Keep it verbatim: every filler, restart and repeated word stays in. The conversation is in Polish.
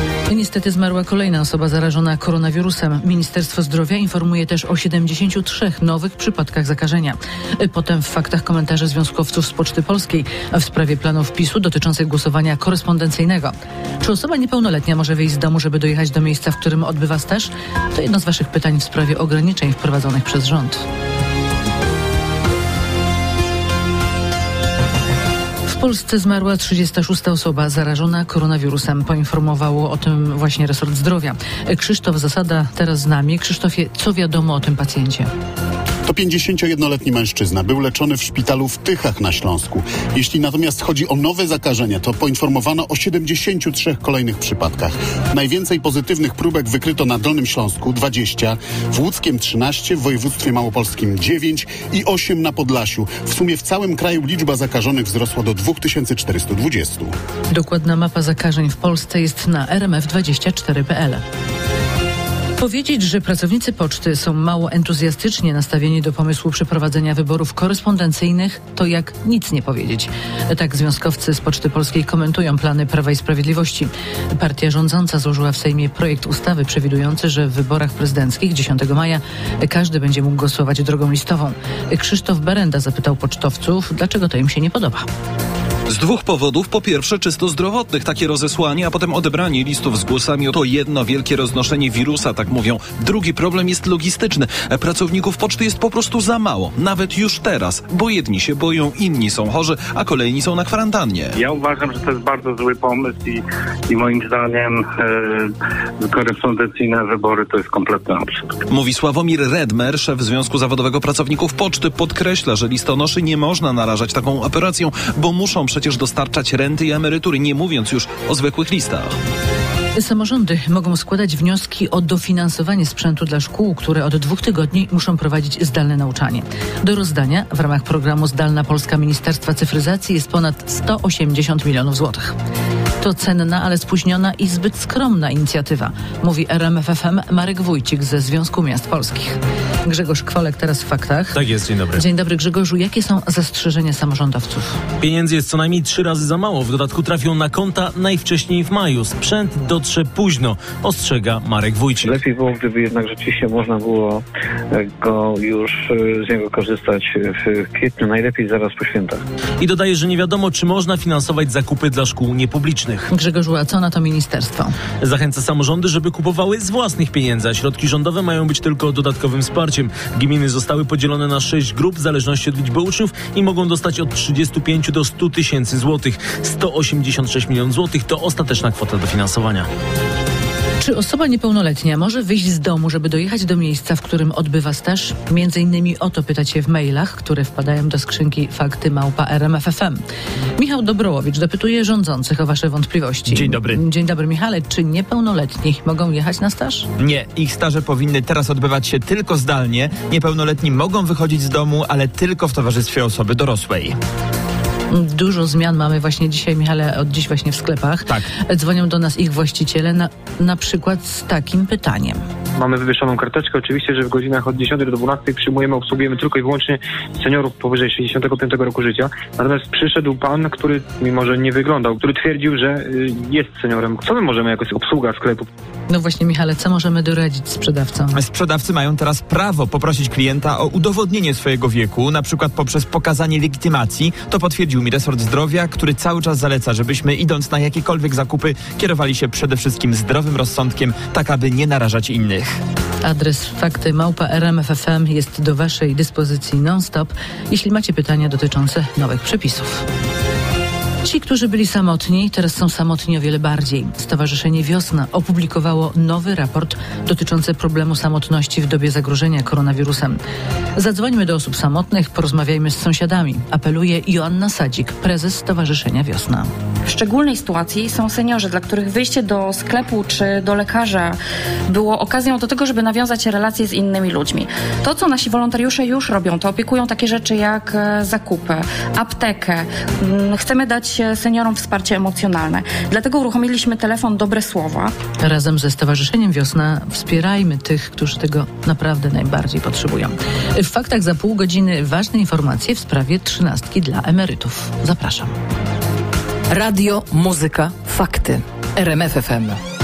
Niestety zmarła kolejna osoba zarażona koronawirusem. Ministerstwo Zdrowia informuje też o siedemdziesięciu trzech nowych przypadkach zakażenia. Potem w faktach komentarze związkowców z Poczty Polskiej w sprawie planów PiSu dotyczących głosowania korespondencyjnego. Czy osoba niepełnoletnia może wyjść z domu, żeby dojechać do miejsca, w którym odbywa staż? To jedno z waszych pytań w sprawie ograniczeń wprowadzonych przez rząd. W Polsce zmarła trzydziesta szósta osoba zarażona koronawirusem. Poinformowało o tym właśnie resort zdrowia. Krzysztof Zasada teraz z nami. Krzysztofie, co wiadomo o tym pacjencie? To pięćdziesięciojednoletni mężczyzna. Był leczony w szpitalu w Tychach na Śląsku. Jeśli natomiast chodzi o nowe zakażenia, to poinformowano o siedemdziesięciu trzech kolejnych przypadkach. Najwięcej pozytywnych próbek wykryto na Dolnym Śląsku, dwadzieścia, w Łódzkiem trzynaście, w województwie małopolskim dziewięć i osiem na Podlasiu. W sumie w całym kraju liczba zakażonych wzrosła do dwa tysiące czterysta dwadzieścia. Dokładna mapa zakażeń w Polsce jest na r m f dwadzieścia cztery kropka p l. Powiedzieć, że pracownicy poczty są mało entuzjastycznie nastawieni do pomysłu przeprowadzenia wyborów korespondencyjnych, to jak nic nie powiedzieć. Tak związkowcy z Poczty Polskiej komentują plany Prawa i Sprawiedliwości. Partia rządząca złożyła w Sejmie projekt ustawy przewidujący, że w wyborach prezydenckich dziesiątego maja każdy będzie mógł głosować drogą listową. Krzysztof Berenda zapytał pocztowców, dlaczego to im się nie podoba. Z dwóch powodów. Po pierwsze, czysto zdrowotnych. Takie rozesłanie, a potem odebranie listów z głosami to jedno wielkie roznoszenie wirusa, tak mówią. Drugi problem jest logistyczny. Pracowników poczty jest po prostu za mało. Nawet już teraz. Bo jedni się boją, inni są chorzy, a kolejni są na kwarantannie. Ja uważam, że to jest bardzo zły pomysł i, i moim zdaniem e, korespondencyjne wybory to jest kompletny absurd. Mówi Sławomir Redmer, szef Związku Zawodowego Pracowników Poczty. Podkreśla, że listonoszy nie można narażać taką operacją, bo muszą przecież dostarczać renty i emerytury, nie mówiąc już o zwykłych listach. Samorządy mogą składać wnioski o dofinansowanie sprzętu dla szkół, które od dwóch tygodni muszą prowadzić zdalne nauczanie. Do rozdania w ramach programu Zdalna Polska Ministerstwa Cyfryzacji jest ponad sto osiemdziesiąt milionów złotych. To cenna, ale spóźniona i zbyt skromna inicjatywa, mówi R M F F M Marek Wójcik ze Związku Miast Polskich. Grzegorz Kwolek teraz w faktach. Tak jest, dzień dobry. Dzień dobry Grzegorzu, jakie są zastrzeżenia samorządowców? Pieniędzy jest co najmniej trzy razy za mało, w dodatku trafią na konta najwcześniej w maju. Sprzęt dotrze późno, ostrzega Marek Wójcik. Lepiej było, gdyby jednak rzeczywiście można było go już z niego korzystać w kwietniu, najlepiej zaraz po świętach. I dodaje, że nie wiadomo, czy można finansować zakupy dla szkół niepublicznych. Grzegorzu, a co na to ministerstwo? Zachęca samorządy, żeby kupowały z własnych pieniędzy, a środki rządowe mają być tylko dodatkowym wsparciem. Gminy zostały podzielone na sześć grup w zależności od liczby uczniów i mogą dostać od trzydziestu pięciu do stu tysięcy złotych. sto osiemdziesiąt sześć milionów złotych to ostateczna kwota dofinansowania. Czy osoba niepełnoletnia może wyjść z domu, żeby dojechać do miejsca, w którym odbywa staż? Między innymi o to pytacie w mailach, które wpadają do skrzynki fakty małpa r m f f m. Michał Dobrołowicz dopytuje rządzących o wasze wątpliwości. Dzień dobry. Dzień dobry Michale. Czy niepełnoletni mogą jechać na staż? Nie, ich staże powinny teraz odbywać się tylko zdalnie. Niepełnoletni mogą wychodzić z domu, ale tylko w towarzystwie osoby dorosłej. Dużo zmian mamy właśnie dzisiaj, Michale, od dziś właśnie w sklepach. Tak. Dzwonią do nas ich właściciele na, na przykład z takim pytaniem. Mamy wywieszoną karteczkę, oczywiście, że w godzinach od dziesiątej do dwunastej przyjmujemy, obsługujemy tylko i wyłącznie seniorów powyżej sześćdziesiątego piątego roku życia. Natomiast przyszedł pan, który, mimo że nie wyglądał, który twierdził, że jest seniorem. Co my możemy jako obsługa sklepu? No właśnie, Michale, co możemy doradzić sprzedawcom? Sprzedawcy mają teraz prawo poprosić klienta o udowodnienie swojego wieku, na przykład poprzez pokazanie legitymacji. To potwierdził mi resort zdrowia, który cały czas zaleca, żebyśmy idąc na jakiekolwiek zakupy kierowali się przede wszystkim zdrowym rozsądkiem, tak aby nie narażać innych. Adres fakty małpa r m f f m jest do waszej dyspozycji non-stop, jeśli macie pytania dotyczące nowych przepisów. Ci, którzy byli samotni, teraz są samotni o wiele bardziej. Stowarzyszenie Wiosna opublikowało nowy raport dotyczący problemu samotności w dobie zagrożenia koronawirusem. Zadzwońmy do osób samotnych, porozmawiajmy z sąsiadami, apeluje Joanna Sadzik, prezes Stowarzyszenia Wiosna. W szczególnej sytuacji są seniorzy, dla których wyjście do sklepu czy do lekarza było okazją do tego, żeby nawiązać relacje z innymi ludźmi. To, co nasi wolontariusze już robią, to opiekują takie rzeczy jak zakupy, aptekę. Chcemy dać seniorom wsparcie emocjonalne. Dlatego uruchomiliśmy telefon Dobre Słowa. Razem ze Stowarzyszeniem Wiosna wspierajmy tych, którzy tego naprawdę najbardziej potrzebują. W faktach za pół godziny ważne informacje w sprawie trzynastki dla emerytów. Zapraszam. Radio, muzyka, fakty. R M F F M.